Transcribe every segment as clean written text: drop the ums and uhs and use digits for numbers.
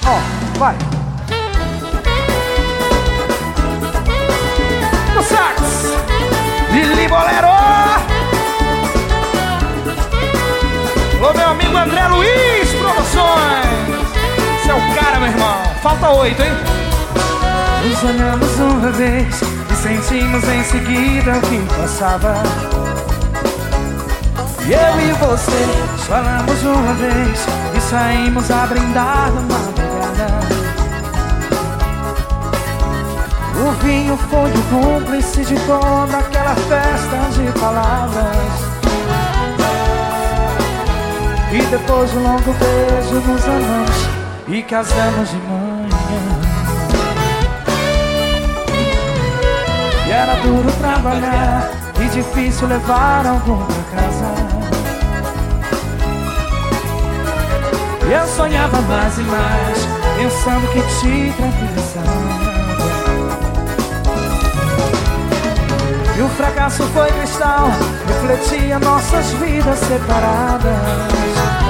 Ó, vai. No sax, Lili Bolero. Ô meu amigo André Luiz Produções. Esse é o cara, meu irmão. Falta 8, hein? Nos olhamos uma vez e sentimos em seguida o que passava. Eu e você falamos uma vez e saímos a brindar na madrugada. O vinho foi o cúmplice de toda aquela festa de palavras. E depois de um longo beijo nos amamos e casamos de manhã. E era duro trabalhar e difícil levar algum pra casa. Eu sonhava mais e mais, pensando que te tranquilizava. E o fracasso foi cristal, refletia nossas vidas separadas.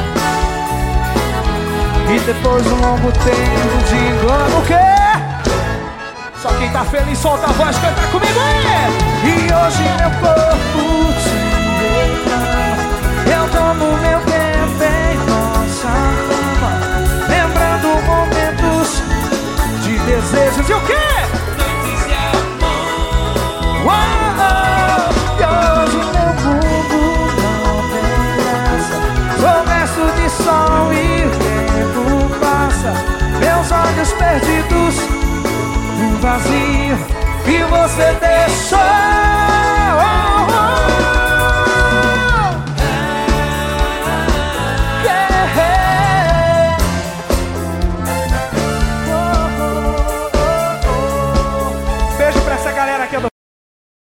E depois de um longo tempo de engano, o quê? Só quem tá feliz solta a voz, canta comigo aí. E hoje meu corpo te ama. Eu tomo meu tempo em nossa cama, lembrando momentos de desejos. E o quê? Noites de amor. Uau! E hoje meu mundo não tem graça. Sou verso de sol e o tempo passa. Meus olhos perdidos, um vazio que você deixou.